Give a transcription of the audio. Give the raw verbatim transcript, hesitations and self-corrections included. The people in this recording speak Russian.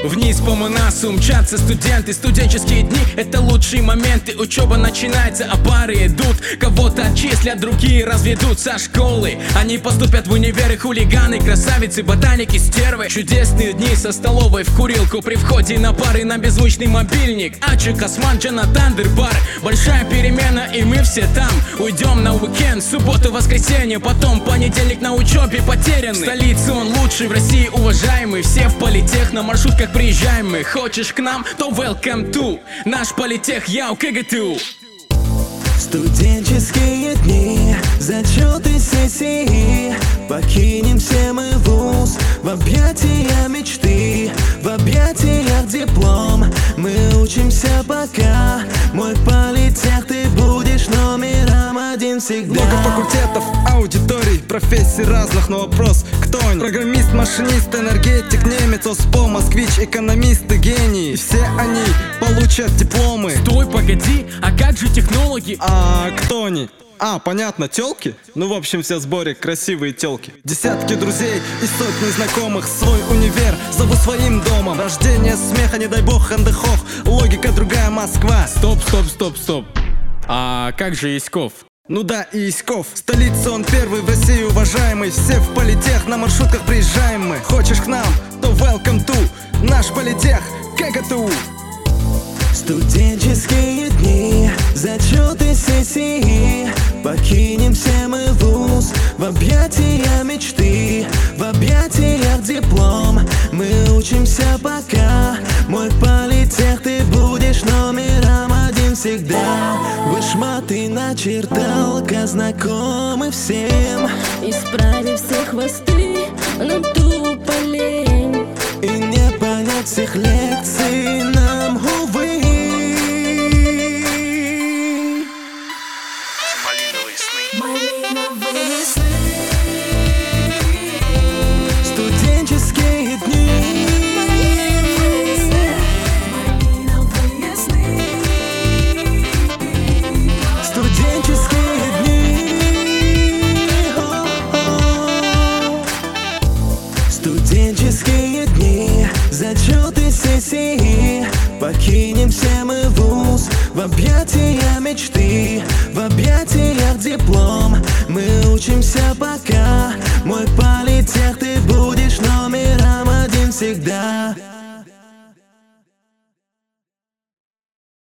Вниз по Манасу мчатся студенты. Студенческие дни — это лучшие моменты. Учеба начинается, а пары идут. Кого-то отчислят, другие разведут со школы. Они поступят в универы, хулиганы, красавицы, ботаники, стервы. Чудесные дни со столовой в курилку. При входе на пары на беззвучный мобильник. Ачи, Косман, Джана, Тандербар. Большая перемена, и мы все там. Уйдем на уикенд, субботу, воскресенье. Потом понедельник на учебе потерян. В столице он лучший, в России уважаемый. Все в политех, на маршрутках приезжаем мы. Хочешь к нам, то welcome to наш политех, яу, КГТУ. Студенческие дни, зачеты, сессии. Покинем все мы вуз в объятия мечты, в объятиях диплом. Мы учимся пока, мой политех, ты будешь номером один всегда. Много факультетов, аудиторий, профессий разных, но вопрос: кто они? Программист, машинист, энергетик, немец, ОСПО, москвич, экономисты, гении. Все они получат дипломы. Стой, погоди, а как же технологи? А кто они? А, понятно, тёлки? Ну, в общем, все в сборе, красивые тёлки. Десятки друзей и сотни знакомых. Свой универ зову своим домом. Рождение, смеха, не дай бог, андехох. Логика другая, Москва. Стоп, стоп, стоп, стоп. А как же Яськов? Ну да, и Яськов. Столица, он первый в России уважаемый. Все в политех, на маршрутках приезжаем мы. Хочешь к нам, то welcome to наш политех, КГТУ. Студенческие дни, зачеты, сессии. Покинем все мы вуз в объятия мечты, в объятиях диплом. Мы учимся пока, мой политех, ты будешь номером один всегда. Вышматы начерталка, знакомы всем. Исправив все хвосты, нам тупо лень. И не понять всех лекций нам, увы. Малиновые сны. Студенческие дни. Малиновые сны. Малиновые сны. Студенческие дни. О-о-о. Студенческие дни, зачеты, сессии. Покинем все мы вуз в объятия мечты, в объятиях диплом. Мы учимся пока, мой политех, ты будешь номером один всегда.